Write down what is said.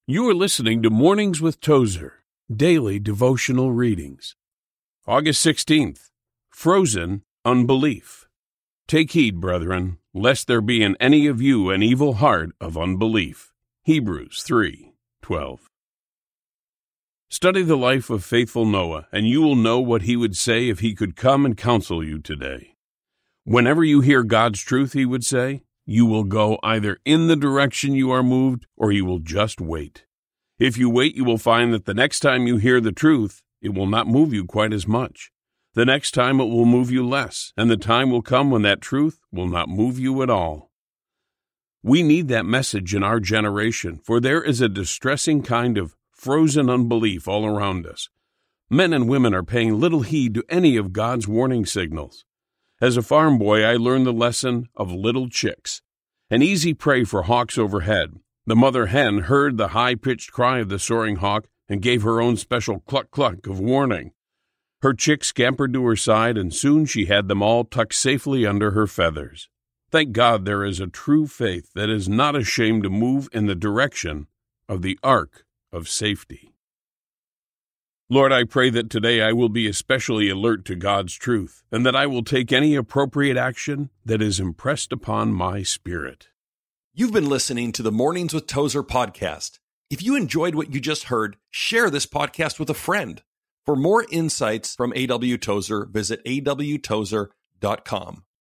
You are listening to Mornings with Tozer, daily devotional readings. August 16th, Frozen Unbelief. Take heed, brethren, lest there be in any of you an evil heart of unbelief. Hebrews 3:12. Study the life of faithful Noah, and you will know what he would say if he could come and counsel you today. Whenever you hear God's truth, he would say, you will go either in the direction you are moved, or you will just wait. If you wait, you will find that the next time you hear the truth, it will not move you quite as much. The next time it will move you less, and the time will come when that truth will not move you at all. We need that message in our generation, for there is a distressing kind of frozen unbelief all around us. Men and women are paying little heed to any of God's warning signals. As a farm boy, I learned the lesson of little chicks, an easy prey for hawks overhead. The mother hen heard the high-pitched cry of the soaring hawk and gave her own special cluck-cluck of warning. Her chicks scampered to her side, and soon she had them all tucked safely under her feathers. Thank God there is a true faith that is not ashamed to move in the direction of the ark of safety. Lord, I pray that today I will be especially alert to God's truth, and that I will take any appropriate action that is impressed upon my spirit. You've been listening to the Mornings with Tozer podcast. If you enjoyed what you just heard, share this podcast with a friend. For more insights from A.W. Tozer, visit awtozer.com.